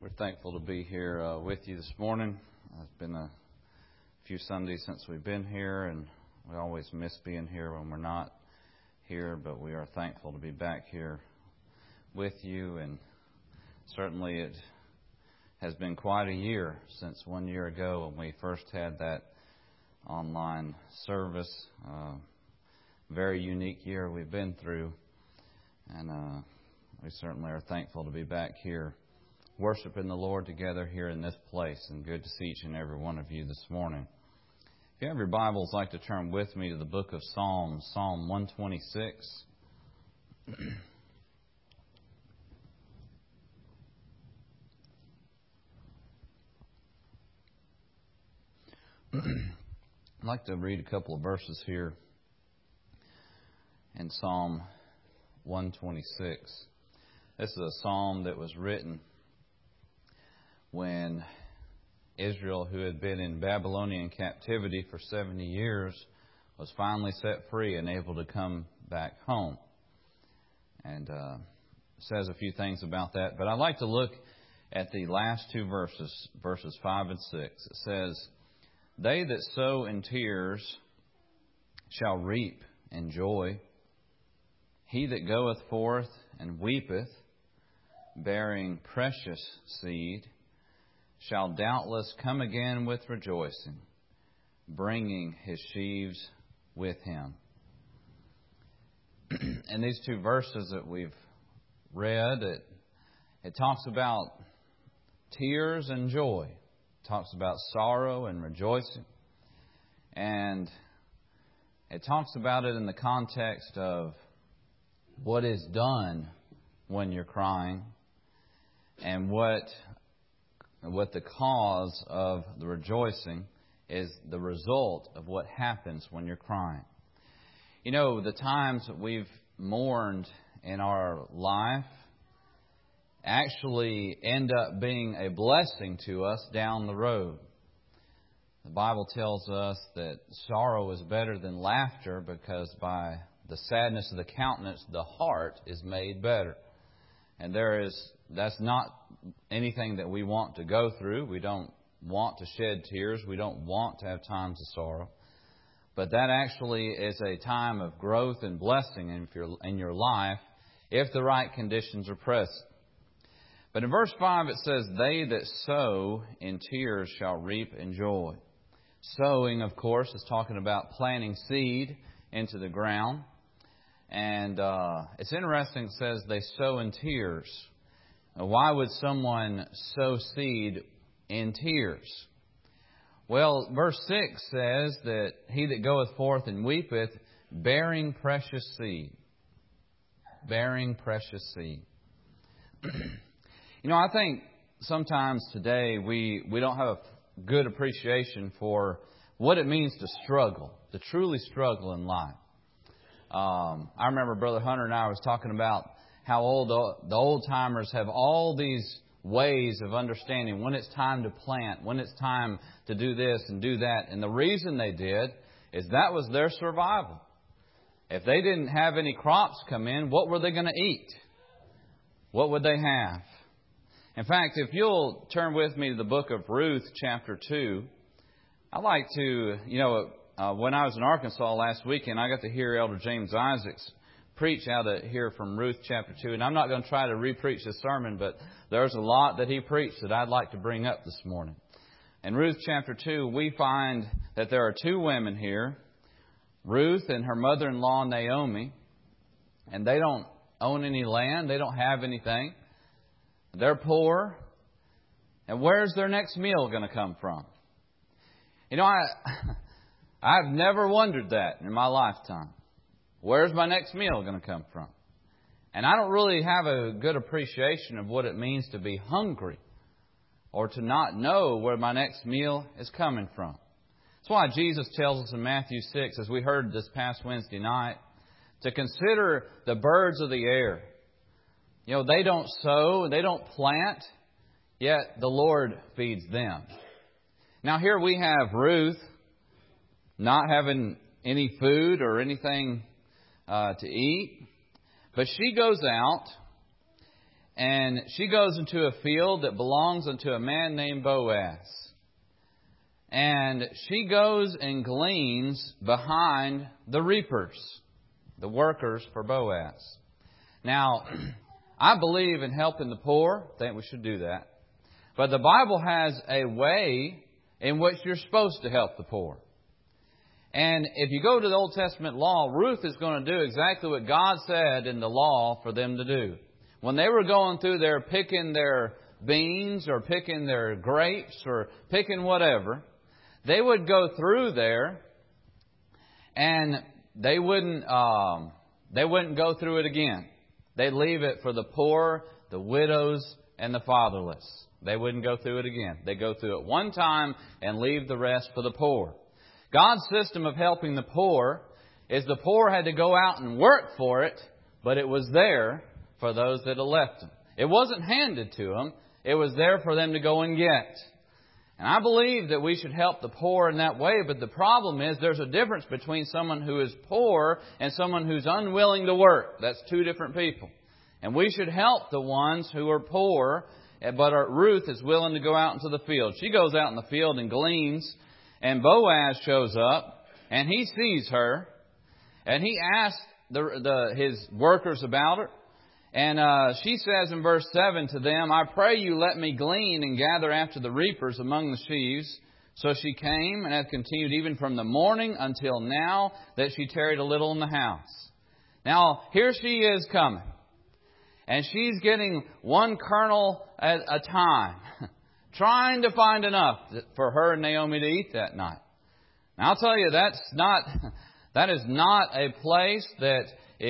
We're thankful to be here with you this morning. It's been a few Sundays since we've been here, and we always miss being here when we're not here, but we are thankful to be back here with you. And certainly it has been quite a year since 1 year ago when we first had that online service. Very unique year we've been through, and we certainly are thankful to be back here worshiping the Lord together here in this place, and good to see each and every one of you this morning. If you have your Bibles, I'd like to turn with me to the book of Psalms, Psalm 126. I'd like to read a couple of verses here in Psalm 126. This is a psalm that was written when Israel, who had been in Babylonian captivity for 70 years, was finally set free and able to come back home. And it says a few things about that. But I'd like to look at the last two verses, verses 5 and 6. It says, "They that sow in tears shall reap in joy. He that goeth forth and weepeth, bearing precious seed, shall doubtless come again with rejoicing, bringing his sheaves with him." In these two verses that we've read, it talks about tears and joy. It talks about sorrow and rejoicing. And it talks about it in the context of what is done when you're crying, and what the cause of the rejoicing is the result of what happens when you're crying. You know, the times that we've mourned in our life actually end up being a blessing to us down the road. The Bible tells us that sorrow is better than laughter, because by the sadness of the countenance, the heart is made better. And that's not anything that we want to go through. We don't want to shed tears. We don't want to have times of sorrow. But that actually is a time of growth and blessing in your life if the right conditions are present. But in verse 5 it says, "They that sow in tears shall reap in joy." Sowing, of course, is talking about planting seed into the ground. And it's interesting, it says they sow in tears. Now, why would someone sow seed in tears? Well, verse 6 says that he that goeth forth and weepeth, bearing precious seed. Bearing precious seed. You know, I think sometimes today we don't have a good appreciation for what it means to struggle, to truly struggle in life. I remember Brother Hunter and I was talking about how the old-timers have all these ways of understanding when it's time to plant, when it's time to do this and do that. And the reason they did is that was their survival. If they didn't have any crops come in, what were they going to eat? What would they have? In fact, if you'll turn with me to the book of Ruth, chapter 2, I'd like to, when I was in Arkansas last weekend, I got to hear Elder James Isaacs preach out of here from Ruth chapter 2. And I'm not going to try to re-preach this sermon, but there's a lot that he preached that I'd like to bring up this morning. In Ruth chapter 2, we find that there are two women here, Ruth and her mother-in-law Naomi, and they don't own any land. They don't have anything. They're poor. And where's their next meal going to come from? You know, I've never wondered that in my lifetime. Where's my next meal going to come from? And I don't really have a good appreciation of what it means to be hungry or to not know where my next meal is coming from. That's why Jesus tells us in Matthew 6, as we heard this past Wednesday night, to consider the birds of the air. You know, they don't sow, they don't plant, yet the Lord feeds them. Now here we have Ruth not having any food or anything to eat. But she goes out And she goes into a field that belongs unto a man named Boaz. And she goes and gleans behind the reapers, the workers for Boaz. Now, I believe in helping the poor. I think we should do that. But the Bible has a way in which you're supposed to help the poor. And if you go to the Old Testament law, Ruth is going to do exactly what God said in the law for them to do. When they were going through there picking their beans or picking their grapes or picking whatever, they would go through there and they wouldn't go through it again. They'd leave it for the poor, the widows, and the fatherless. They wouldn't go through it again. They'd go through it one time and leave the rest for the poor. God's system of helping the poor is the poor had to go out and work for it, but it was there for those that had left them. It wasn't handed to them. It was there for them to go and get. And I believe that we should help the poor in that way, but the problem is there's a difference between someone who is poor and someone who's unwilling to work. That's two different people. And we should help the ones who are poor, but Ruth is willing to go out into the field. She goes out in the field and gleans, and Boaz shows up, and he sees her, and he asks his workers about her. And she says in verse 7 to them, I pray you let me glean and gather after the reapers among the sheaves. So she came and hath continued even from the morning until now that she tarried a little in the house. Now, here she is coming. And she's getting one kernel at a time, trying to find enough for her and Naomi to eat that night. Now, I'll tell you, that is not a place that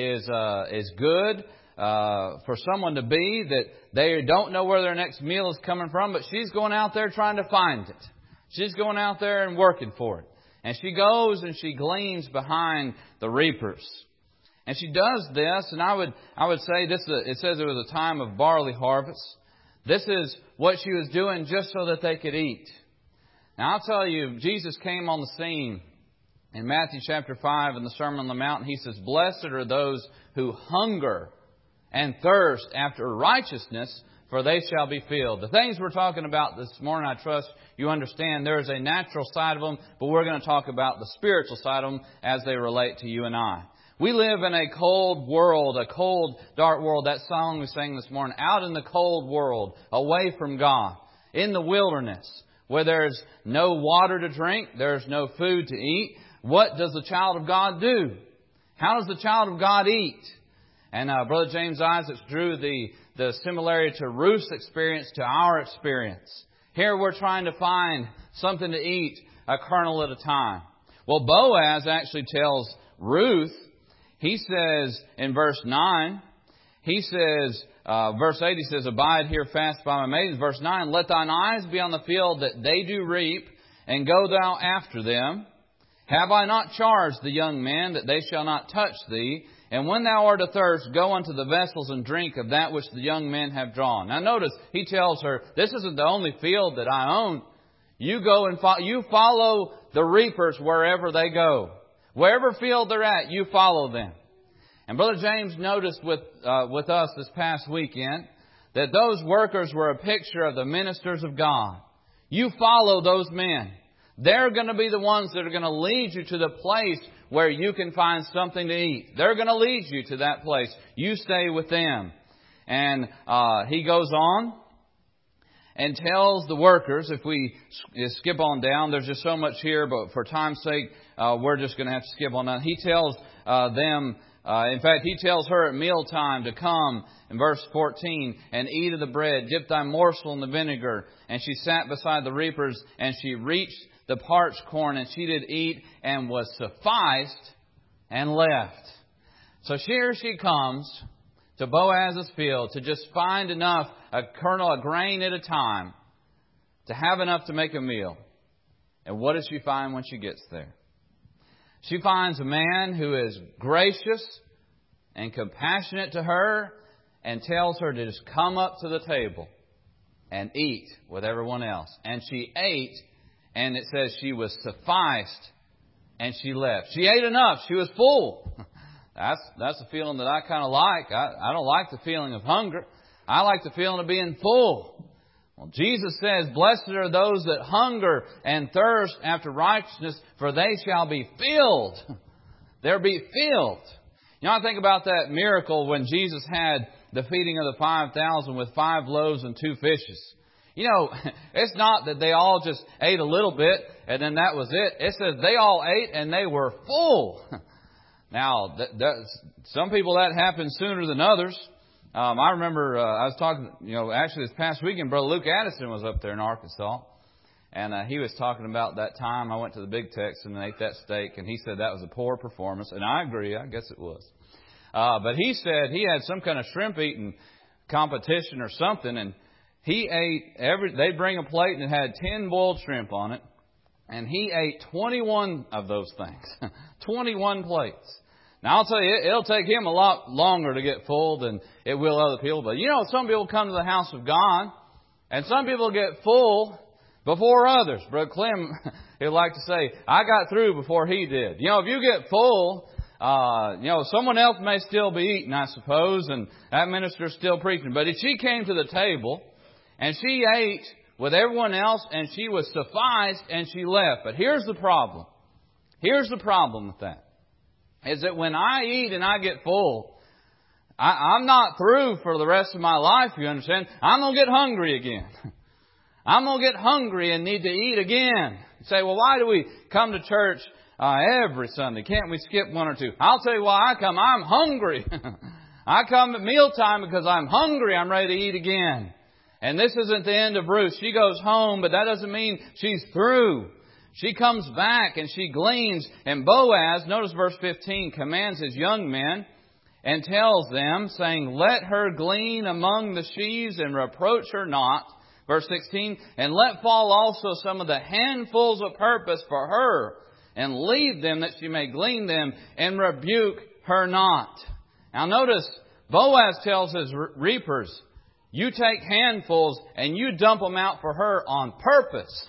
is good for someone to be, that they don't know where their next meal is coming from, but she's going out there trying to find it. She's going out there and working for it. And she goes and she gleans behind the reapers. And she does this, and I would say this. It says it was a time of barley harvest. This is what she was doing just so that they could eat. Now I'll tell you, Jesus came on the scene in Matthew chapter 5 in the Sermon on the Mount. He says, blessed are those who hunger and thirst after righteousness, for they shall be filled. The things we're talking about this morning, I trust you understand there is a natural side of them, but we're going to talk about the spiritual side of them as they relate to you and I. We live in a cold world, a cold, dark world. That song we sang this morning, out in the cold world, away from God, in the wilderness, where there's no water to drink, there's no food to eat. What does the child of God do? How does the child of God eat? And Brother James Isaacs drew the similarity to Ruth's experience to our experience. Here we're trying to find something to eat, a kernel at a time. Well, Boaz actually tells Ruth, he says in verse 9, verse 8, he says, abide here fast by my maidens. Verse 9, let thine eyes be on the field that they do reap, and go thou after them. Have I not charged the young men that they shall not touch thee? And when thou art athirst, go unto the vessels and drink of that which the young men have drawn. Now notice, he tells her, this isn't the only field that I own. You go and you follow the reapers wherever they go. Wherever field they're at, you follow them. And Brother James noticed with us this past weekend that those workers were a picture of the ministers of God. You follow those men. They're going to be the ones that are going to lead you to the place where you can find something to eat. They're going to lead you to that place. You stay with them. And he goes on and tells the workers, if we skip on down, there's just so much here, but for time's sake, we're just going to have to skip on down. He tells them, in fact, he tells her at mealtime to come, in verse 14, and eat of the bread, dip thy morsel in the vinegar. And she sat beside the reapers, and she reached the parched corn, and she did eat, and was sufficed, and left. So here she comes to Boaz's field to just find enough, a kernel, a grain at a time, to have enough to make a meal. And what does she find when she gets there? She finds a man who is gracious and compassionate to her and tells her to just come up to the table and eat with everyone else. And she ate, and it says she was sufficed, and she left. She ate enough. She was full. That's a feeling that I kind of like. I don't like the feeling of hunger. I like the feeling of being full. Well, Jesus says, blessed are those that hunger and thirst after righteousness, for they shall be filled. They'll be filled. You know, I think about that miracle when Jesus had the feeding of the 5,000 with 5 loaves and 2 fishes. You know, it's not that they all just ate a little bit and then that was it. It says they all ate and they were full. Now, some people that happens sooner than others. I remember I was talking, actually this past weekend, Brother Luke Addison was up there in Arkansas. And he was talking about that time I went to the Big Tex and ate that steak. And he said that was a poor performance. And I agree. I guess it was. But he said he had some kind of shrimp eating competition or something. And he ate they'd bring a plate and it had 10 boiled shrimp on it. And he ate 21 of those things. 21 plates. Now, I'll tell you, it'll take him a lot longer to get full than it will other people. But, some people come to the house of God, and some people get full before others. Brother Clem, he'd like to say, I got through before he did. If you get full, someone else may still be eating, I suppose, and that minister's still preaching. But if she came to the table, and she ate with everyone else, and she was sufficed, and she left. But here's the problem. Here's the problem with that. Is that when I eat and I get full, I'm not through for the rest of my life, you understand? I'm going to get hungry again. I'm going to get hungry and need to eat again. You say, well, why do we come to church every Sunday? Can't we skip one or two? I'll tell you why I come. I'm hungry. I come at mealtime because I'm hungry. I'm ready to eat again. And this isn't the end of Ruth. She goes home, but that doesn't mean she's through. She comes back and she gleans. And Boaz, notice verse 15, commands his young men and tells them, saying, let her glean among the sheaves and reproach her not. Verse 16, and let fall also some of the handfuls of purpose for her, and leave them that she may glean them, and rebuke her not. Now notice, Boaz tells his reapers, you take handfuls and you dump them out for her on purpose.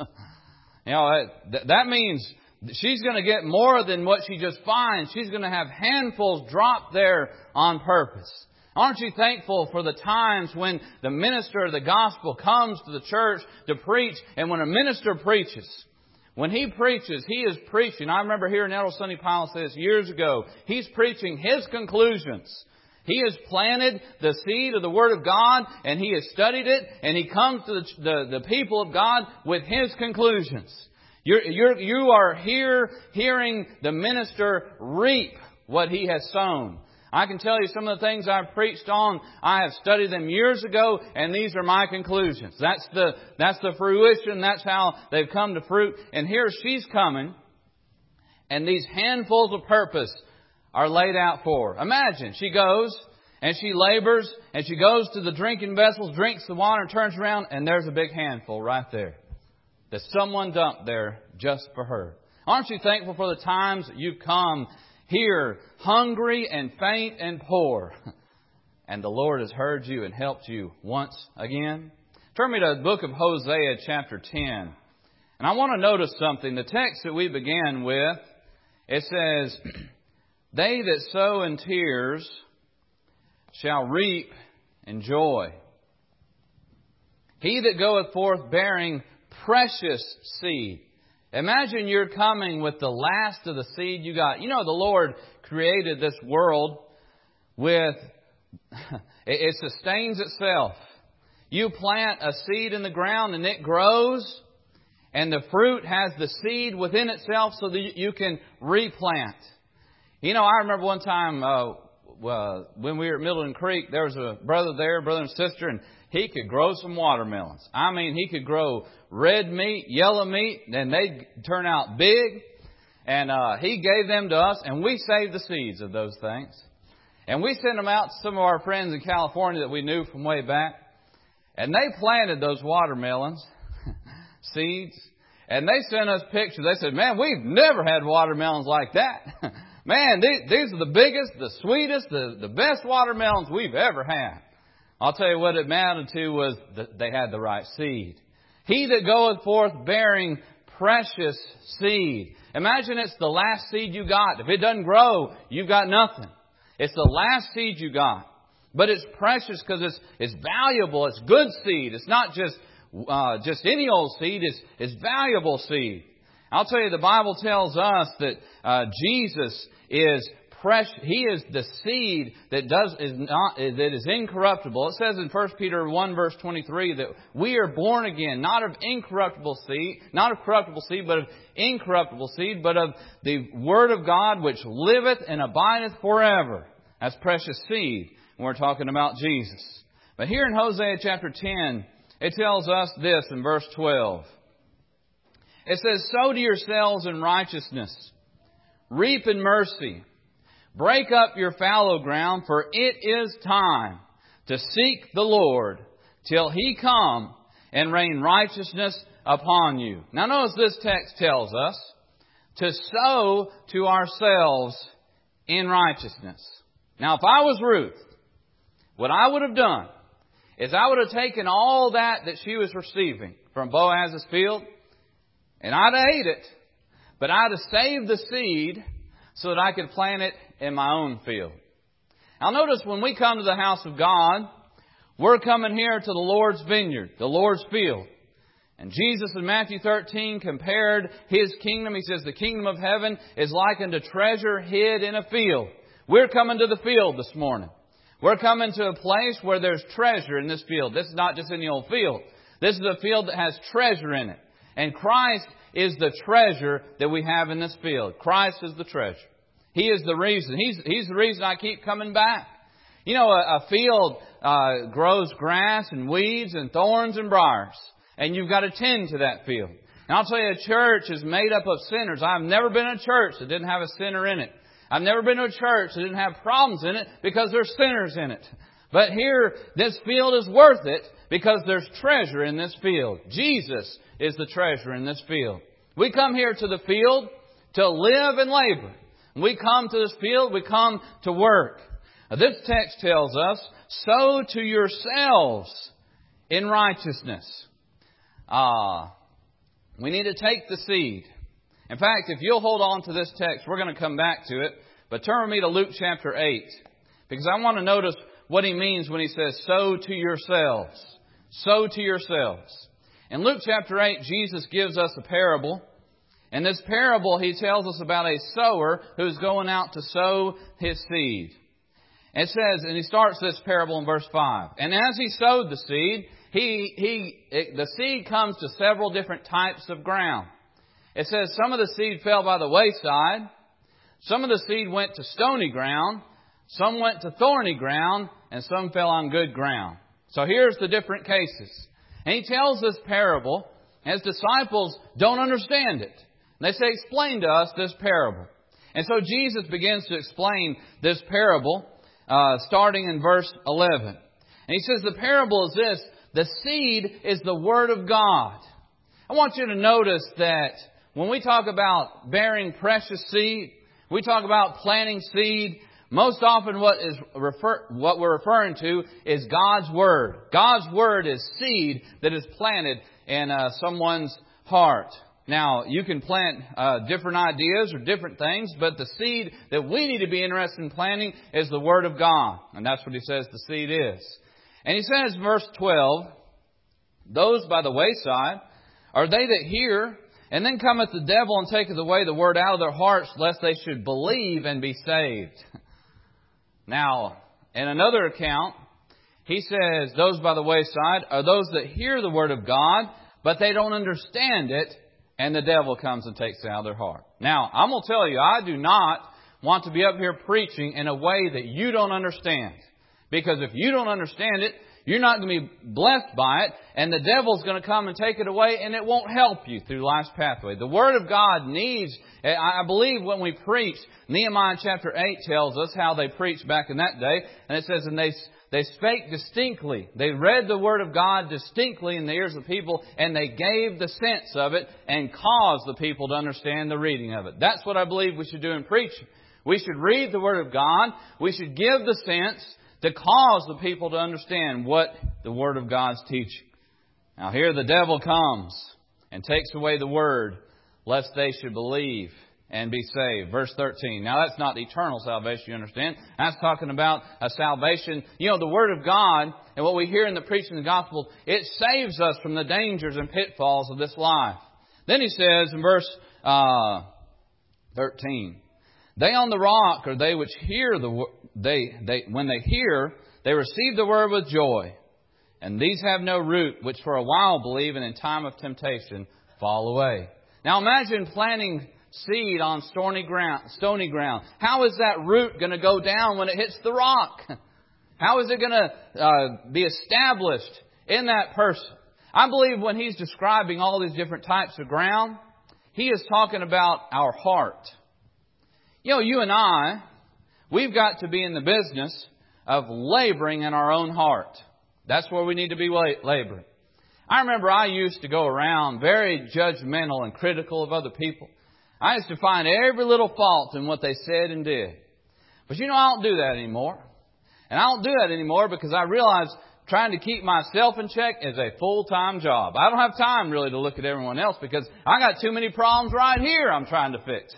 That means she's going to get more than what she just finds. She's going to have handfuls dropped there on purpose. Aren't you thankful for the times when the minister of the gospel comes to the church to preach? And when a minister preaches, when he preaches, he is preaching. I remember hearing Elder Sonny Powell say this years ago. He's preaching his conclusions. He has planted the seed of the Word of God, and he has studied it, and he comes to the people of God with his conclusions. You are here hearing the minister reap what he has sown. I can tell you some of the things I've preached on, I have studied them years ago, and these are my conclusions. That's the fruition. That's how they've come to fruit. And here she's coming, and these handfuls of purpose are laid out for her. Imagine, she goes and she labors and she goes to the drinking vessels, drinks the water and turns around and there's a big handful right there that someone dumped there just for her. Aren't you thankful for the times that you've come here hungry and faint and poor, and the Lord has heard you and helped you once again? Turn me to the book of Hosea chapter 10. And I want to notice something. The text that we began with, it says, they that sow in tears shall reap in joy. He that goeth forth bearing precious seed. Imagine you're coming with the last of the seed you got. The Lord created this world with, it sustains itself. You plant a seed in the ground and it grows, and the fruit has the seed within itself so that you can replant. I remember one time when we were at Middleton Creek, there was a brother and sister, and he could grow some watermelons. I mean, he could grow red meat, yellow meat, and they'd turn out big. And he gave them to us, and we saved the seeds of those things. And we sent them out to some of our friends in California that we knew from way back. And they planted those watermelons, seeds, and they sent us pictures. They said, man, we've never had watermelons like that. Man, these are the biggest, the sweetest, the best watermelons we've ever had. I'll tell you what it amounted to was that they had the right seed. He that goeth forth bearing precious seed. Imagine it's the last seed you got. If it doesn't grow, you've got nothing. It's the last seed you got. But it's precious because it's valuable. It's good seed. It's not just any old seed. It's valuable seed. I'll tell you, the Bible tells us that Jesus is precious. He is the seed that is incorruptible. It says in 1 Peter 1 verse 23 that we are born again, not of incorruptible seed, not of corruptible seed, but of incorruptible seed, but of the Word of God which liveth and abideth forever. That's precious seed when we're talking about Jesus. But here in Hosea chapter 10, it tells us this in verse 12. It says, sow to yourselves in righteousness, reap in mercy. Break up your fallow ground, for it is time to seek the Lord till He come and rain righteousness upon you. Now notice this text tells us to sow to ourselves in righteousness. Now if I was Ruth, what I would have done is I would have taken all that she was receiving from Boaz's field, and I'd have ate it, but I'd have saved the seed so that I could plant it in my own field. Now notice when we come to the house of God, we're coming here to the Lord's vineyard, the Lord's field. And Jesus in Matthew 13 compared His kingdom. He says the kingdom of heaven is likened to treasure hid in a field. We're coming to the field this morning. We're coming to a place where there's treasure in this field. This is not just any old field. This is a field that has treasure in it. And Christ is the treasure that we have in this field. Christ is the treasure. He is the reason. He's the reason I keep coming back. You know, a field grows grass and weeds and thorns and briars. And you've got to tend to that field. And I'll tell you, a church is made up of sinners. I've never been in a church that didn't have a sinner in it. I've never been to a church that didn't have problems in it because there's sinners in it. But here, this field is worth it because there's treasure in this field. Jesus is the treasure in this field. We come here to the field to live and labor. We come to this field, we come to work. Now, this text tells us, sow to yourselves in righteousness. We need to take the seed. In fact, if you'll hold on to this text, we're going to come back to it. But turn with me to Luke chapter 8. Because I want to notice what He means when He says, sow to yourselves. Sow to yourselves. In Luke chapter 8, Jesus gives us a parable. In this parable, He tells us about a sower who's going out to sow his seed. It says, and He starts this parable in verse 5. And as he sowed the seed, the seed comes to several different types of ground. It says some of the seed fell by the wayside. Some of the seed went to stony ground. Some went to thorny ground. And some fell on good ground. So here's the different cases. And He tells this parable. His disciples don't understand it. They say, explain to us this parable. And so Jesus begins to explain this parable, starting in verse 11. And He says the parable is this. The seed is the Word of God. I want you to notice that when we talk about bearing precious seed, we talk about planting seed, most often what we're referring to is God's Word. God's Word is seed that is planted in someone's heart. Now, you can plant different ideas or different things, but the seed that we need to be interested in planting is the Word of God. And that's what He says the seed is. And He says, verse 12, those by the wayside are they that hear, and then cometh the devil and taketh away the word out of their hearts, lest they should believe and be saved. Now, in another account, he says, those by the wayside are those that hear the Word of God, but they don't understand it, and the devil comes and takes it out of their heart. Now, I'm going to tell you, I do not want to be up here preaching in a way that you don't understand. Because if you don't understand it, you're not going to be blessed by it, and the devil's going to come and take it away, and it won't help you through life's pathway. The Word of God needs, I believe when we preach, Nehemiah chapter 8 tells us how they preached back in that day, and it says, and they spake distinctly. They read the Word of God distinctly in the ears of people, and they gave the sense of it and caused the people to understand the reading of it. That's what I believe we should do in preaching. We should read the Word of God. We should give the sense to cause the people to understand what the Word of God's teaching. Now here the devil comes and takes away the Word, lest they should believe and be saved. Verse 13. Now that's not eternal salvation, you understand. That's talking about a salvation. You know, the Word of God and what we hear in the preaching of the gospel, it saves us from the dangers and pitfalls of this life. Then he says in verse 13, they on the rock are they which hear when they hear, they receive the word with joy. And these have no root, which for a while believe, and in time of temptation fall away. Now imagine planting seed on stony ground. How is that root going to go down when it hits the rock? How is it going to be established in that person? I believe when he's describing all these different types of ground, he is talking about our heart. You know, you and I, we've got to be in the business of laboring in our own heart. That's where we need to be laboring. I remember I used to go around very judgmental and critical of other people. I used to find every little fault in what they said and did. But you know, I don't do that anymore. And I don't do that anymore because I realize trying to keep myself in check is a full-time job. I don't have time really to look at everyone else because I got too many problems right here I'm trying to fix.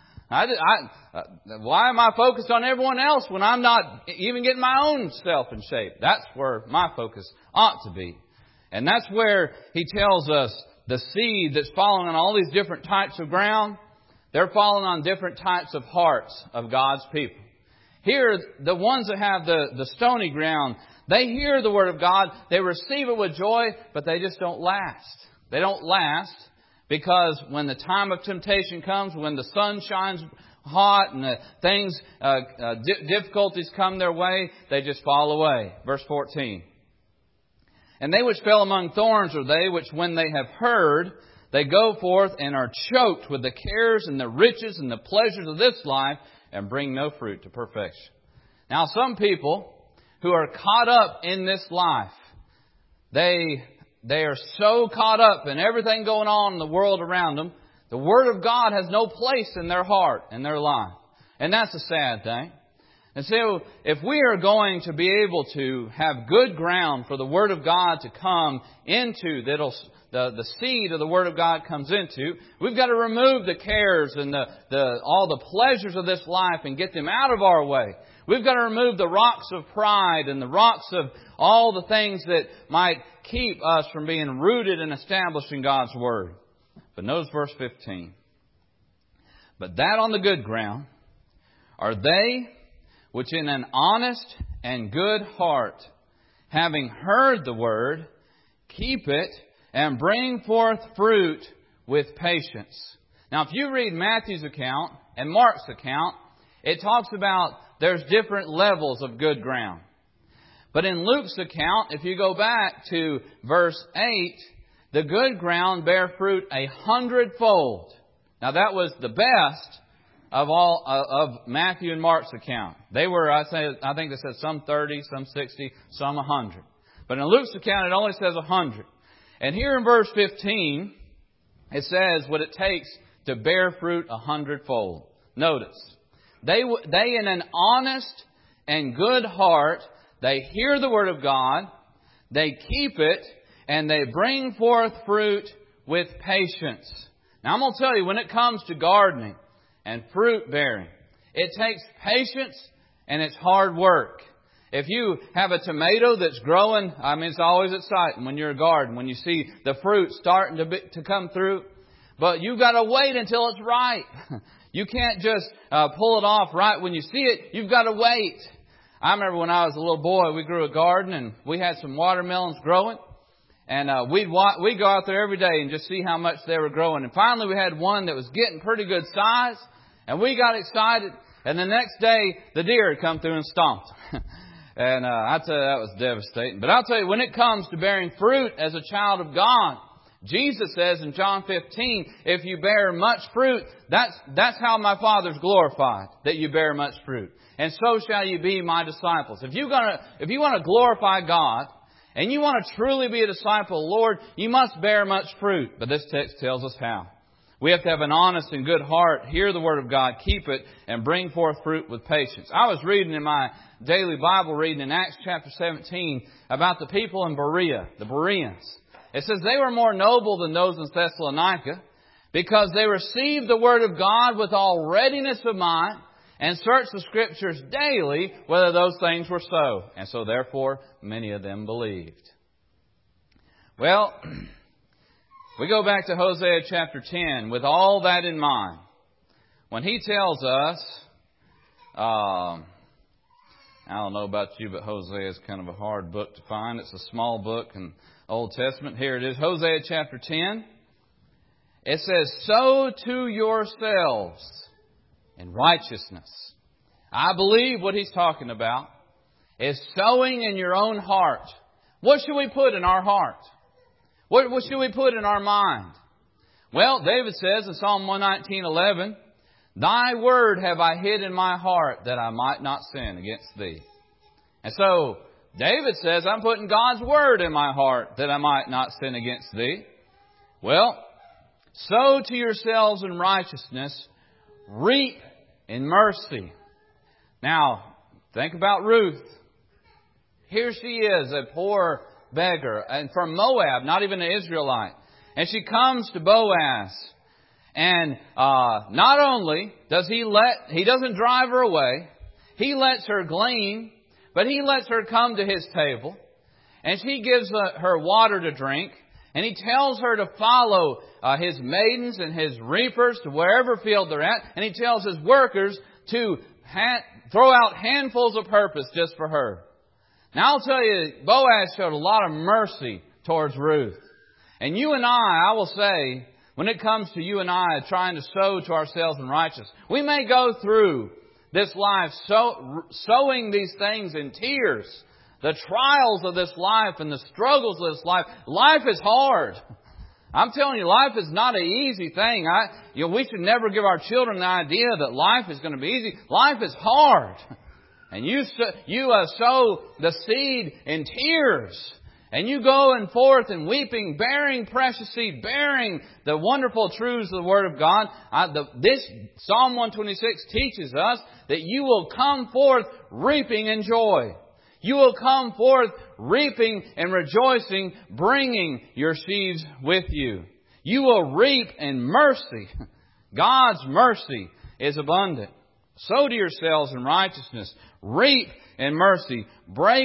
Why am I focused on everyone else when I'm not even getting my own self in shape? That's where my focus ought to be. And that's where he tells us the seed that's falling on all these different types of ground, they're falling on different types of hearts of God's people. Here, the ones that have the stony ground, they hear the Word of God, they receive it with joy, but they just don't last. They don't last because when the time of temptation comes, when the sun shines hot and difficulties come their way, they just fall away. Verse 14. And they which fell among thorns are they which when they have heard, they go forth and are choked with the cares and the riches and the pleasures of this life and bring no fruit to perfection. Now some people who are caught up in this life, they are so caught up in everything going on in the world around them, the Word of God has no place in their heart, in their life. And that's a sad thing. And so, if we are going to be able to have good ground for the Word of God to come into, the seed of the Word of God comes into, we've got to remove the cares and all the pleasures of this life and get them out of our way. We've got to remove the rocks of pride and the rocks of all the things that might keep us from being rooted and established in God's Word. But notice verse 15. But that on the good ground are they which in an honest and good heart, having heard the Word, keep it and bring forth fruit with patience. Now, if you read Matthew's account and Mark's account, it talks about there's different levels of good ground. But in Luke's account, if you go back to verse 8, the good ground bear fruit 100-fold. Now, that was the best of all of Matthew and Mark's account. They were, I think they said some 30, some 60, some 100. But in Luke's account, it only says 100. And here in verse 15, it says what it takes to bear fruit 100-fold. Notice, they in an honest and good heart, they hear the Word of God, they keep it, and they bring forth fruit with patience. Now I'm going to tell you, when it comes to gardening and fruit bearing, it takes patience and it's hard work. If you have a tomato that's growing, it's always exciting when you're a garden, when you see the fruit starting to come through. But you've got to wait until it's ripe. You can't just pull it off right when you see it. You've got to wait. I remember when I was a little boy, we grew a garden and we had some watermelons growing. And we'd go out there every day and just see how much they were growing. And finally we had one that was getting pretty good size. And we got excited. And the next day, the deer had come through and stomped. And I tell you, that was devastating. But I'll tell you, when it comes to bearing fruit as a child of God, Jesus says in John 15, if you bear much fruit, that's how my Father's glorified, that you bear much fruit. And so shall you be my disciples. If you want to glorify God, and you want to truly be a disciple of the Lord, you must bear much fruit. But this text tells us how. We have to have an honest and good heart, hear the Word of God, keep it, and bring forth fruit with patience. I was reading in my daily Bible reading in Acts chapter 17 about the people in Berea, the Bereans. It says they were more noble than those in Thessalonica, because they receive the Word of God with all readiness of mind and search the Scriptures daily whether those things were so. And so therefore many of them believed. Well, we go back to Hosea chapter 10 with all that in mind. When he tells us, I don't know about you, but Hosea is kind of a hard book to find. It's a small book in the Old Testament. Here it is, Hosea chapter 10. It says, sow to yourselves in righteousness. I believe what he's talking about is sowing in your own heart. What should we put in our heart? What should we put in our mind? Well, David says in Psalm 119:11, Thy word have I hid in my heart that I might not sin against Thee. And so David says, I'm putting God's word in my heart that I might not sin against Thee. Well, sow to yourselves in righteousness, reap in mercy. Now, think about Ruth. Here she is, a poor beggar, and from Moab, not even an Israelite. And she comes to Boaz. And not only does he doesn't drive her away, he lets her glean, but he lets her come to his table. And she gives her water to drink. And he tells her to follow his maidens and his reapers to wherever field they're at. And he tells his workers to throw out handfuls of purpose just for her. Now I'll tell you, Boaz showed a lot of mercy towards Ruth. And you and I will say, when it comes to you and I trying to sow to ourselves in righteousness, we may go through this life sowing these things in tears. The trials of this life and the struggles of this life. Life is hard. I'm telling you, life is not an easy thing. We should never give our children the idea that life is going to be easy. Life is hard. And you sow the seed in tears. And you go forth and weeping, bearing precious seed, bearing the wonderful truths of the Word of God. This Psalm 126 teaches us that you will come forth reaping in joy. You will come forth reaping and rejoicing, bringing your sheaves with you. You will reap in mercy. God's mercy is abundant. Sow to yourselves in righteousness. Reap in mercy. Break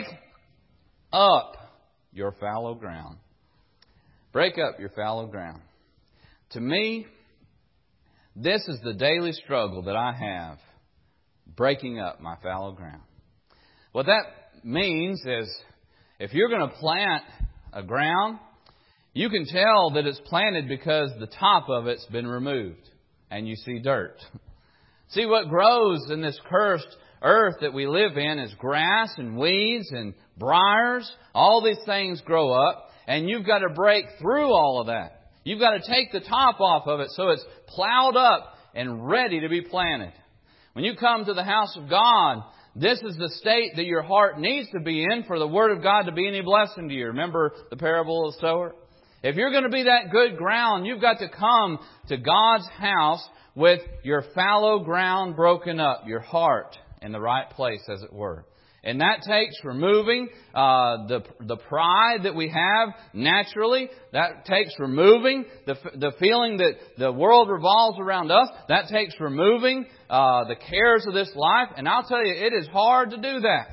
up your fallow ground. Break up your fallow ground. To me, this is the daily struggle that I have. Breaking up my fallow ground. What that means is, if you're going to plant a ground, you can tell that it's planted because the top of it's been removed and you see dirt. See, what grows in this cursed earth that we live in is grass and weeds and briars. All these things grow up, and you've got to break through all of that. You've got to take the top off of it so it's plowed up and ready to be planted. When you come to the house of God, this is the state that your heart needs to be in for the Word of God to be any blessing to you. Remember the parable of the sower? If you're going to be that good ground, you've got to come to God's house with your fallow ground broken up, your heart in the right place, as it were. And that takes removing the pride that we have naturally. That takes removing the feeling that the world revolves around us. That takes removing the cares of this life. And I'll tell you, it is hard to do that.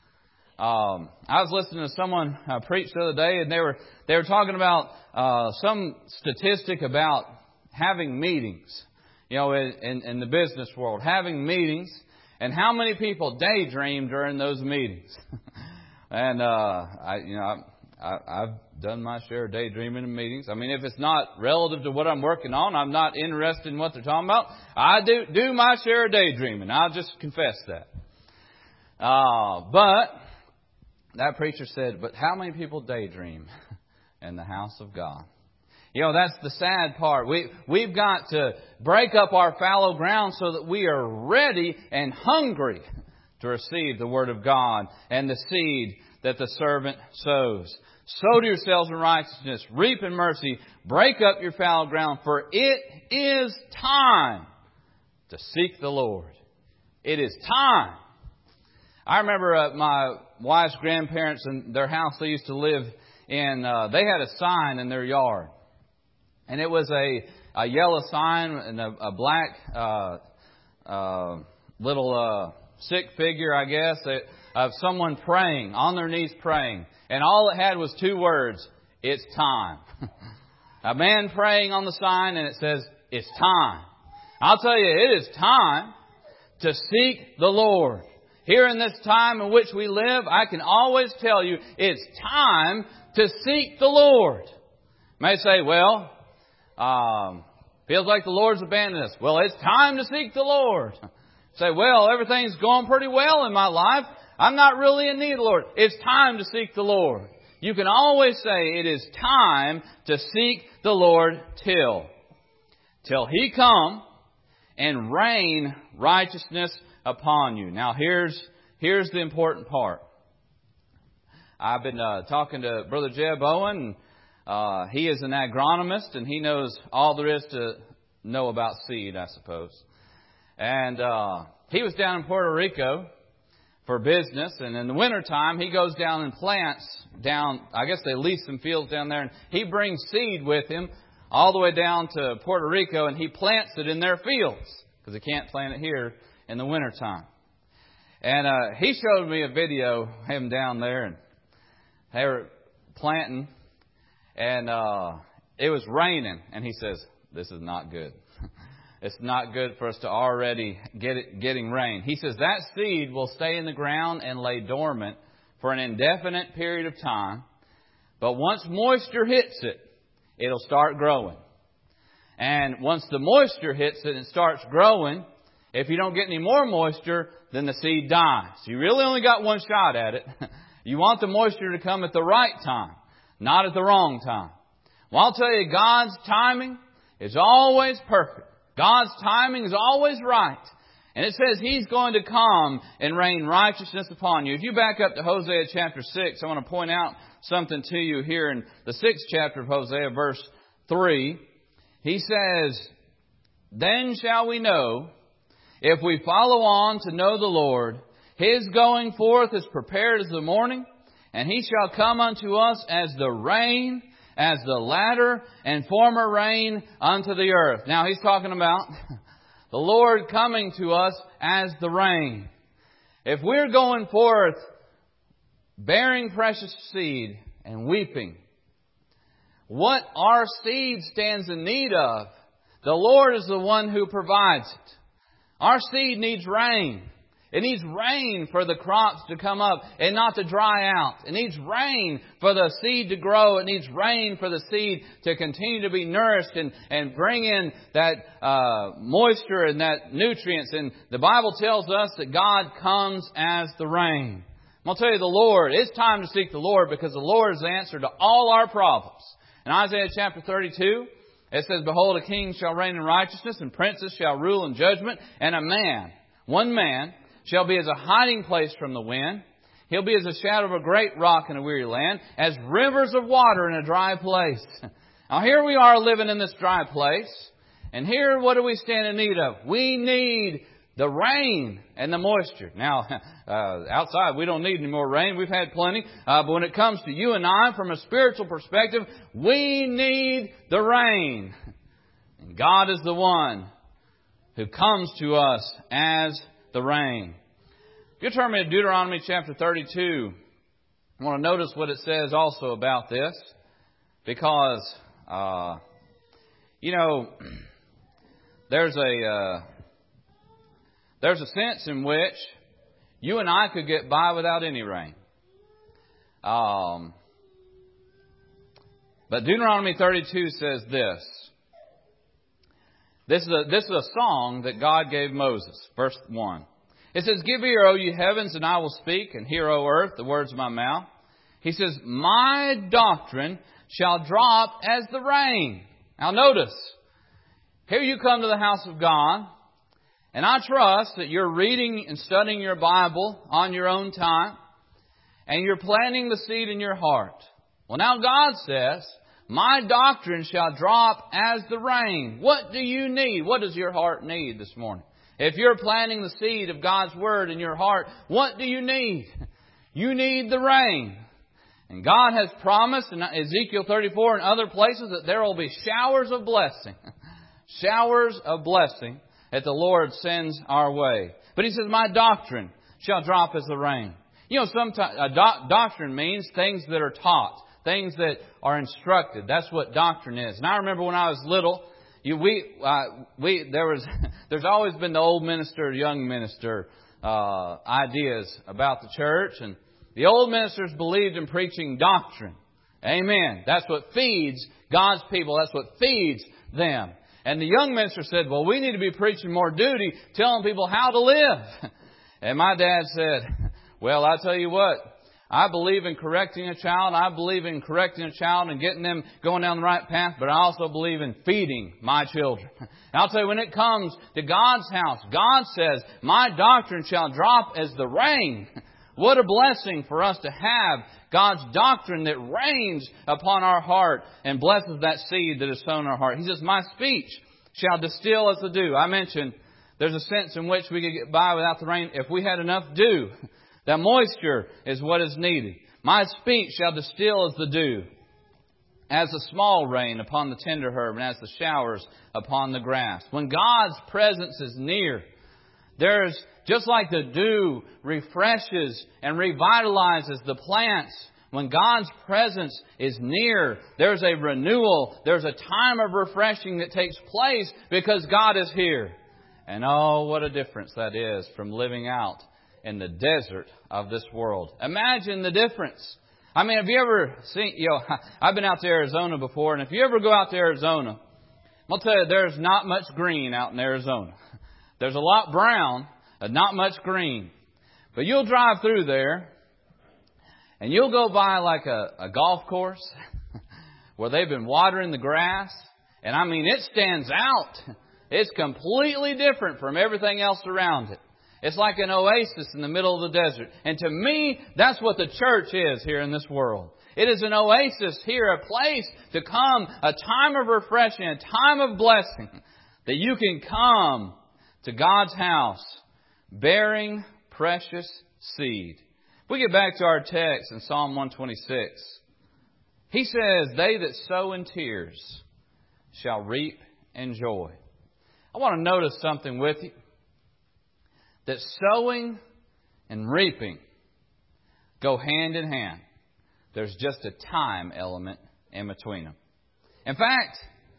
I was listening to someone preach the other day, and they were talking about some statistic about having meetings. In the business world, having meetings. And how many people daydream during those meetings? And I've done my share of daydreaming in meetings. I mean, if it's not relative to what I'm working on, I'm not interested in what they're talking about. I do my share of daydreaming. I'll just confess that. But that preacher said, but how many people daydream in the house of God? That's the sad part. We've got to break up our fallow ground so that we are ready and hungry to receive the Word of God and the seed that the servant sows. Sow to yourselves in righteousness, reap in mercy, break up your fallow ground, for it is time to seek the Lord. It is time. I remember my wife's grandparents and their house they used to live in, they had a sign in their yard. And it was a yellow sign and a black little stick figure, I guess, of someone praying, on their knees praying. And all it had was 2 words, "It's time." A man praying on the sign, and it says, "It's time." I'll tell you, it is time to seek the Lord. Here in this time in which we live, I can always tell you, it's time to seek the Lord. You may say, well, feels like the Lord's abandoned us. Well, it's time to seek the Lord. Say, well, everything's going pretty well in my life. I'm not really in need of the Lord. It's time to seek the Lord. You can always say it is time to seek the Lord till He come and rain righteousness upon you. Now here's the important part. I've been talking to Brother Jeb Owen. He is an agronomist, and he knows all there is to know about seed, I suppose. And he was down in Puerto Rico for business, and in the wintertime he goes down and plants down, I guess they lease some fields down there, and he brings seed with him all the way down to Puerto Rico, and he plants it in their fields, because he can't plant it here in the wintertime. And he showed me a video of him down there, and they were planting, and it was raining, and he says, "This is not good. It's not good for us to already getting rain." He says that seed will stay in the ground and lay dormant for an indefinite period of time. But once moisture hits it, it'll start growing. And once the moisture hits it and starts growing, if you don't get any more moisture, then the seed dies. You really only got one shot at it. You want the moisture to come at the right time, not at the wrong time. Well, I'll tell you, God's timing is always perfect. God's timing is always right. And it says He's going to come and rain righteousness upon you. If you back up to Hosea chapter 6, I want to point out something to you here in the 6th chapter of Hosea, verse 3. He says, "Then shall we know, if we follow on to know the Lord, His going forth is prepared as the morning, and He shall come unto us as the rain, as the latter and former rain unto the earth." Now he's talking about the Lord coming to us as the rain. If we're going forth bearing precious seed and weeping, what our seed stands in need of, the Lord is the one who provides it. Our seed needs rain. It needs rain for the crops to come up and not to dry out. It needs rain for the seed to grow. It needs rain for the seed to continue to be nourished and bring in that moisture and that nutrients. And the Bible tells us that God comes as the rain. I'll tell you, the Lord, it's time to seek the Lord, because the Lord is the answer to all our problems. In Isaiah chapter 32, it says, "Behold, a king shall reign in righteousness, and princes shall rule in judgment, and a man, one man, shall be as a hiding place from the wind. He'll be as a shadow of a great rock in a weary land, as rivers of water in a dry place." Now here we are living in this dry place. And here, what do we stand in need of? We need the rain and the moisture. Now, outside, we don't need any more rain. We've had plenty. But when it comes to you and I, from a spiritual perspective, we need the rain. And God is the one who comes to us as the rain. If you turn me to Deuteronomy chapter 32, I want to notice what it says also about this. Because, there's a sense in which you and I could get by without any rain. But Deuteronomy 32 says this. This is a song that God gave Moses. Verse 1. It says, "Give ear, O ye heavens, and I will speak, and hear, O earth, the words of my mouth." He says, "My doctrine shall drop as the rain." Now notice, here you come to the house of God, and I trust that you're reading and studying your Bible on your own time, and you're planting the seed in your heart. Well, now God says, "My doctrine shall drop as the rain." What do you need? What does your heart need this morning? If you're planting the seed of God's Word in your heart, what do you need? You need the rain. And God has promised in Ezekiel 34 and other places that there will be showers of blessing. showers of blessing that the Lord sends our way. But He says, my doctrine shall drop as the rain. You know, sometimes doctrine means things that are taught, things that are instructed. That's what doctrine is. And I remember when I was little, there's always been the old minister, young minister ideas about the church, and the old ministers believed in preaching doctrine. Amen. That's what feeds God's people. That's what feeds them. And the young minister said, well, we need to be preaching more duty, telling people how to live. And my dad said, well, I tell you what, I believe in correcting a child. I believe in correcting a child and getting them going down the right path. But I also believe in feeding my children. And I'll tell you, when it comes to God's house, God says, my doctrine shall drop as the rain. What a blessing for us to have God's doctrine that rains upon our heart and blesses that seed that is sown in our heart. He says, my speech shall distill as the dew. I mentioned there's a sense in which we could get by without the rain if we had enough dew. That moisture is what is needed. My speech shall distill as the dew, as the small rain upon the tender herb, and as the showers upon the grass. When God's presence is near, there's, just like the dew refreshes and revitalizes the plants, when God's presence is near, there's a renewal, there's a time of refreshing that takes place because God is here. And oh, what a difference that is from living out in the desert of this world. Imagine the difference. I mean, have you ever seen, I've been out to Arizona before, and if you ever go out to Arizona, I'll tell you, there's not much green out in Arizona. There's a lot brown, and not much green. But you'll drive through there, and you'll go by like a golf course where they've been watering the grass, and I mean, it stands out. It's completely different from everything else around it. It's like an oasis in the middle of the desert. And to me, that's what the church is here in this world. It is an oasis here, a place to come, a time of refreshing, a time of blessing, that you can come to God's house bearing precious seed. If we get back to our text in Psalm 126, he says, they that sow in tears shall reap in joy. I want to notice something with you. That sowing and reaping go hand in hand. There's just a time element in between them. In fact,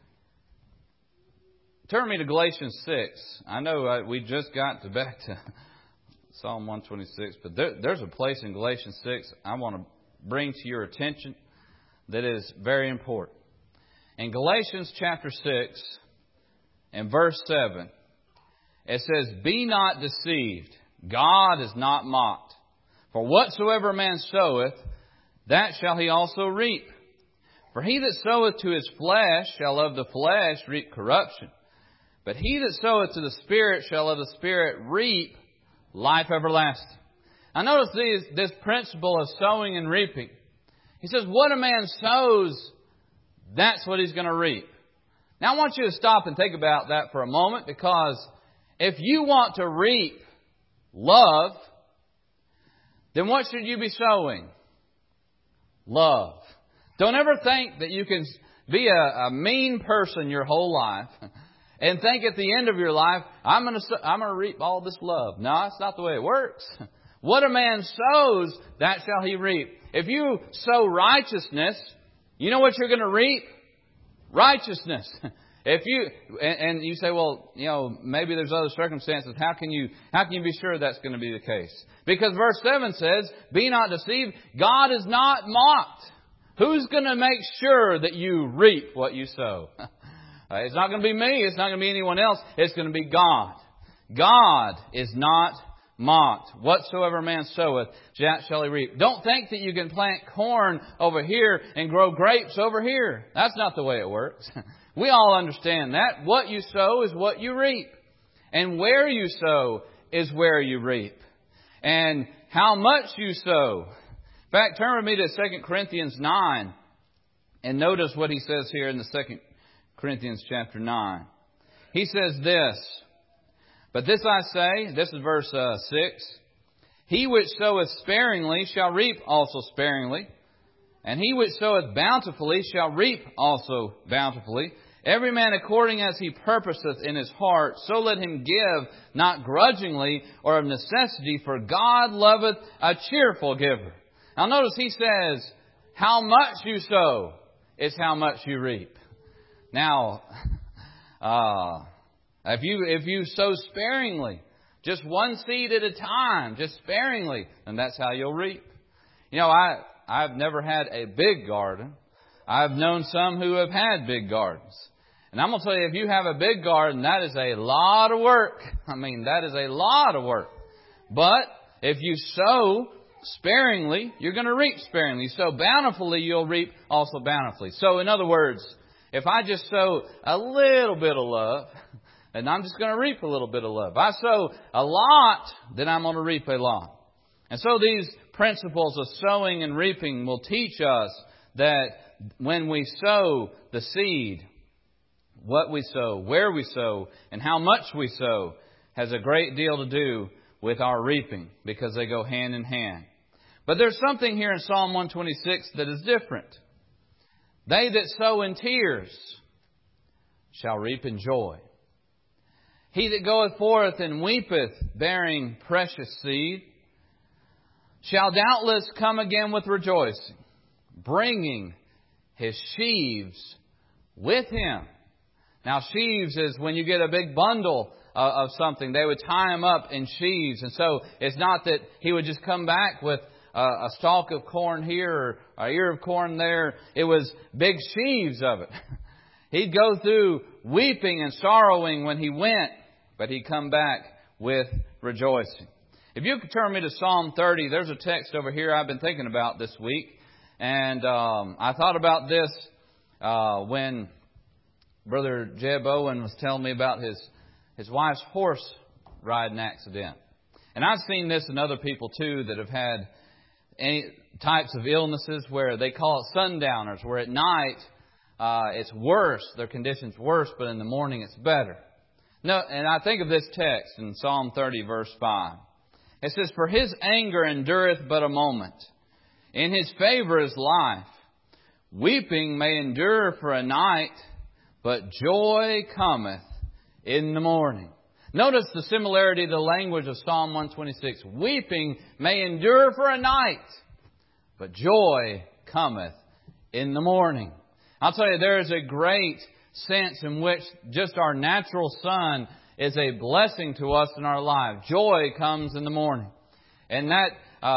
turn me to Galatians 6. I know we just got back to Psalm 126, but there's a place in Galatians 6 I want to bring to your attention that is very important. In Galatians chapter 6 and verse 7, it says, be not deceived. God is not mocked. For whatsoever a man soweth, that shall he also reap. For he that soweth to his flesh shall of the flesh reap corruption. But he that soweth to the Spirit shall of the Spirit reap life everlasting. Now notice this principle of sowing and reaping. He says, what a man sows, that's what he's going to reap. Now I want you to stop and think about that for a moment, because if you want to reap love, then what should you be sowing? Love. Don't ever think that you can be a mean person your whole life and think at the end of your life, I'm going to reap all this love. No, that's not the way it works. What a man sows, that shall he reap. If you sow righteousness, you know what you're going to reap? Righteousness. If you say, well, maybe there's other circumstances. How can you be sure that's going to be the case? Because verse 7 says, be not deceived. God is not mocked. Who's going to make sure that you reap what you sow? It's not going to be me. It's not going to be anyone else. It's going to be God. God is not mocked. Whatsoever man soweth, that shall he reap. Don't think that you can plant corn over here and grow grapes over here. That's not the way it works. We all understand that. What you sow is what you reap. And where you sow is where you reap. And how much you sow. In fact, turn with me to 2 Corinthians 9 and notice what he says here in the 2 Corinthians chapter 9. He says this, but this I say, this is verse 6, he which soweth sparingly shall reap also sparingly, and he which soweth bountifully shall reap also bountifully. Every man according as he purposeth in his heart, so let him give, not grudgingly or of necessity, for God loveth a cheerful giver. Now notice he says, how much you sow is how much you reap. Now, if you sow sparingly, just one seed at a time, just sparingly, then that's how you'll reap. You know, I've never had a big garden. I've known some who have had big gardens. And I'm going to tell you, if you have a big garden, that is a lot of work. I mean, that is a lot of work. But if you sow sparingly, you're going to reap sparingly. Sow bountifully, you'll reap also bountifully. So in other words, if I just sow a little bit of love, then I'm just going to reap a little bit of love. If I sow a lot, then I'm going to reap a lot. And so these principles of sowing and reaping will teach us that when we sow the seed, what we sow, where we sow, and how much we sow has a great deal to do with our reaping, because they go hand in hand. But there's something here in Psalm 126 that is different. They that sow in tears shall reap in joy. He that goeth forth and weepeth, bearing precious seed, shall doubtless come again with rejoicing, bringing his sheaves with him. Now, sheaves is when you get a big bundle of something. They would tie them up in sheaves. And so it's not that he would just come back with a stalk of corn here or an ear of corn there. It was big sheaves of it. He'd go through weeping and sorrowing when he went, but he'd come back with rejoicing. If you could turn me to Psalm 30, there's a text over here I've been thinking about this week. And I thought about this when Brother Jeb Owen was telling me about his wife's horse riding accident. And I've seen this in other people too that have had any types of illnesses where they call it sundowners, where at night it's worse, their condition's worse, but in the morning it's better. No, and I think of this text in Psalm 30, verse 5. It says, "For his anger endureth but a moment. In his favor is life. Weeping may endure for a night, but joy cometh in the morning." Notice the similarity to the language of Psalm 126. Weeping may endure for a night, but joy cometh in the morning. I'll tell you, there is a great sense in which just our natural sun is a blessing to us in our life. Joy comes in the morning. And that,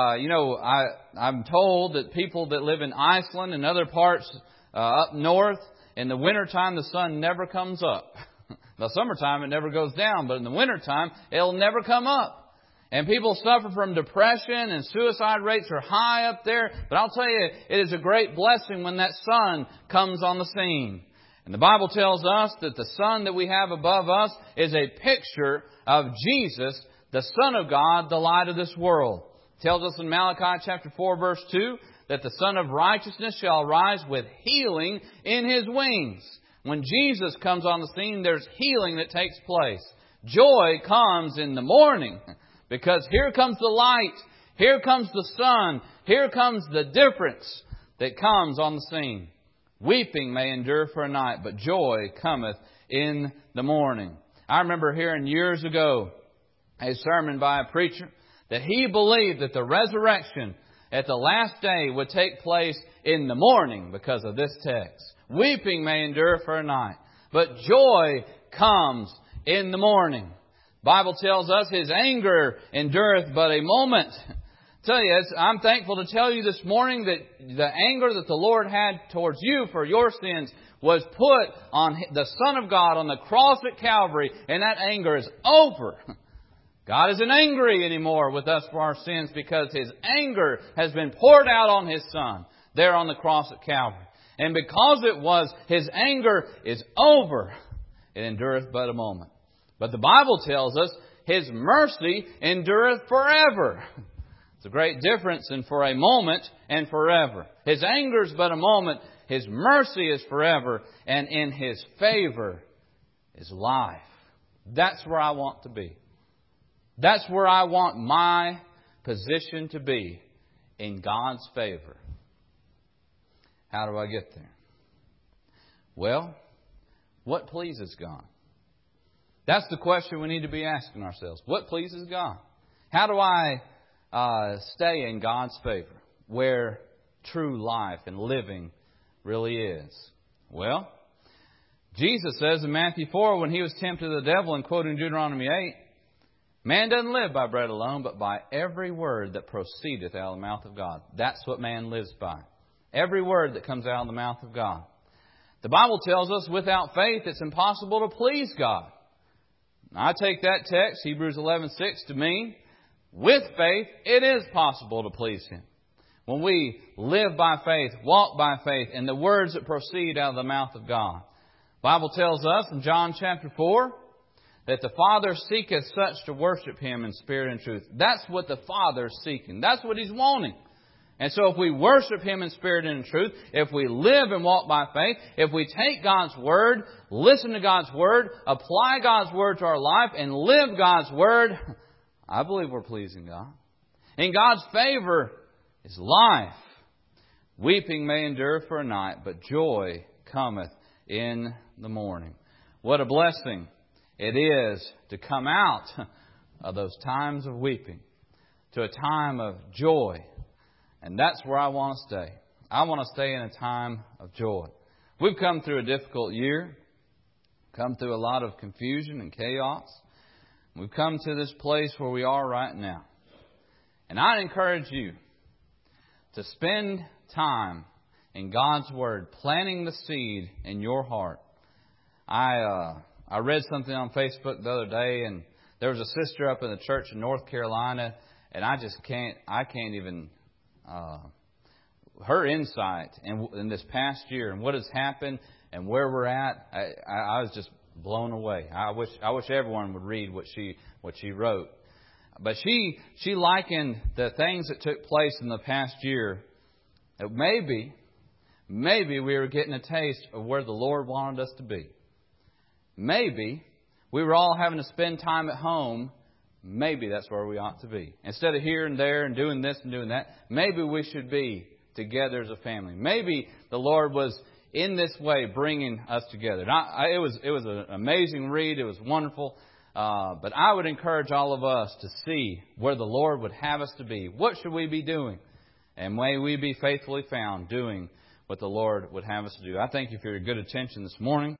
I'm told that people that live in Iceland and other parts up north, in the wintertime, the sun never comes up. The summertime, it never goes down. But in the wintertime, it'll never come up. And people suffer from depression and suicide rates are high up there. But I'll tell you, it is a great blessing when that sun comes on the scene. And the Bible tells us that the sun that we have above us is a picture of Jesus, the Son of God, the light of this world. It tells us in Malachi chapter 4, verse 2, that the Son of Righteousness shall rise with healing in His wings. When Jesus comes on the scene, there's healing that takes place. Joy comes in the morning because here comes the light, here comes the sun, here comes the difference that comes on the scene. Weeping may endure for a night, but joy cometh in the morning. I remember hearing years ago a sermon by a preacher that he believed that the resurrection at the last day would take place in the morning because of this text. Weeping may endure for a night, but joy comes in the morning. The Bible tells us His anger endureth but a moment. Tell you, I'm thankful to tell you this morning that the anger that the Lord had towards you for your sins was put on the Son of God on the cross at Calvary, and that anger is over. God isn't angry anymore with us for our sins because His anger has been poured out on His Son there on the cross at Calvary. And because it was, His anger is over. It endureth but a moment. But the Bible tells us His mercy endureth forever. It's a great difference in for a moment and forever. His anger is but a moment. His mercy is forever. And in His favor is life. That's where I want to be. That's where I want my position to be, in God's favor. How do I get there? Well, What pleases God? That's the question we need to be asking ourselves. What pleases God? How do I stay in God's favor, where true life and living really is? Well, Jesus says in Matthew 4, when He was tempted of the devil, and quoting Deuteronomy 8, man doesn't live by bread alone, but by every word that proceedeth out of the mouth of God. That's what man lives by. Every word that comes out of the mouth of God. The Bible tells us without faith it's impossible to please God. I take that text, Hebrews 11:6, to mean with faith it is possible to please Him. When we live by faith, walk by faith, in the words that proceed out of the mouth of God. The Bible tells us in John chapter 4 that the Father seeketh such to worship Him in spirit and truth. That's what the Father's seeking. That's what He's wanting. And so if we worship Him in spirit and in truth, if we live and walk by faith, if we take God's Word, listen to God's Word, apply God's Word to our life, and live God's Word, I believe we're pleasing God. In God's favor is life. Weeping may endure for a night, but joy cometh in the morning. What a blessing it is to come out of those times of weeping to a time of joy. And that's where I want to stay. I want to stay in a time of joy. We've come through a difficult year, come through a lot of confusion and chaos. We've come to this place where we are right now. And I encourage you to spend time in God's Word, planting the seed in your heart. I read something on Facebook the other day, and there was a sister up in the church in North Carolina, and I can't even her insight in this past year and what has happened and where we're at. I was just blown away. I wish everyone would read what she wrote. But she likened the things that took place in the past year that maybe we were getting a taste of where the Lord wanted us to be. Maybe we were all having to spend time at home. Maybe that's where we ought to be. Instead of here and there and doing this and doing that, maybe we should be together as a family. Maybe the Lord was in this way bringing us together. It was an amazing read. It was wonderful. But I would encourage all of us to see where the Lord would have us to be. What should we be doing? And may we be faithfully found doing what the Lord would have us to do. I thank you for your good attention this morning.